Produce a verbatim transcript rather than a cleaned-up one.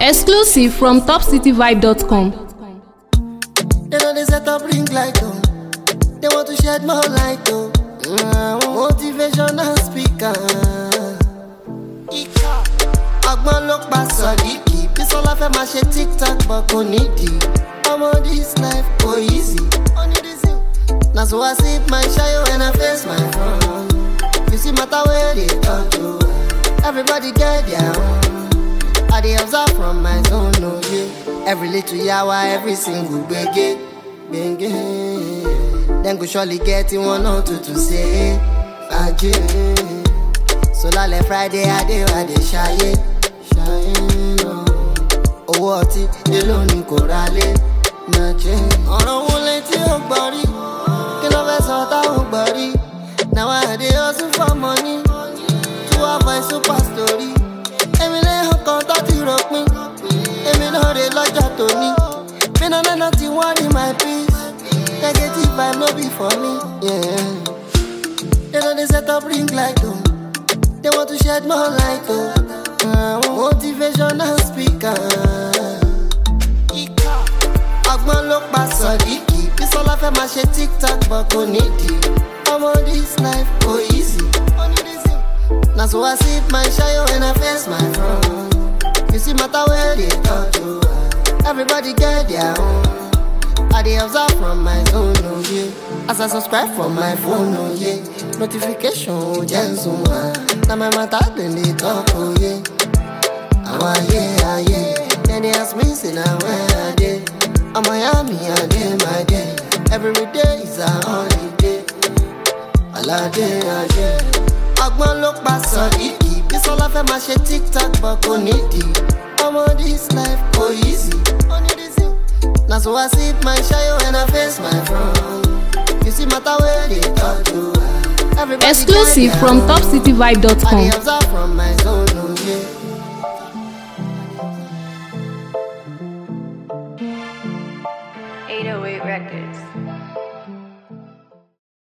Exclusive from top city vibe dot com. They know they set up ring light, oh. They want to shed more light, oh. Mm, motivational speaker. Ika. Agbon look past Sadiki. Bisola fe ma she TikTok, but ko needy. I'm on this life, go easy. Only this thing. Now so I sip my shayo when I face my front. You see matter where they talk to. Everybody get their own. I dey observe from my zone, no yeah. Every little yawa, every single bege, bege. Then go surely get in one or two to say, Aje. So lale Friday, I dey, I dey shy, shy. Owó ọtí, èló ni kò ralé, na che. Ọ̀rọ̀ wo létí ò gbọ́ rí, kí ló fẹ́ sọ tá ò gbọ́ rí. Now I dey hustle for money, to avoid super story. Èmi lè hàn kan tó ti rò pin, èmi náà rè lọ́jọ́ tóní. Mi náà náà ti worry my peace, negative vibe no be for me. Yeah. They know they set up ring light, oh. They want to shed more light, oh. Uh, motivational speaker. Ika. Agbon look past Sadiki. Bisola fe ma she TikTok, but ko needy. I'm on this life, go easy. Now so I sip my shayo when I face my front. You see matter where they talk to. Everybody get their own. I dey observe from my zone, oh yeah. As I subscribe from my phone, oh yeah. Notification, oh Jensen, now my matter then they talk, oh yeah. Oh yeah, oh yeah. Then they ask me, say now where I dey. I'm Miami, I dey my day. Every day is a holiday. All day, all day. Agbon look past Sadiki. Bisola fe ma she TikTok, but ko needy. I'm on this life, go easy. Only this thing. Now so I sip my shayo when I face my front. You see matter where they talk to. Everybody Exclusive from top city vibe dot I com. dey observe from my zone, oh yeah. eight oh eight Records.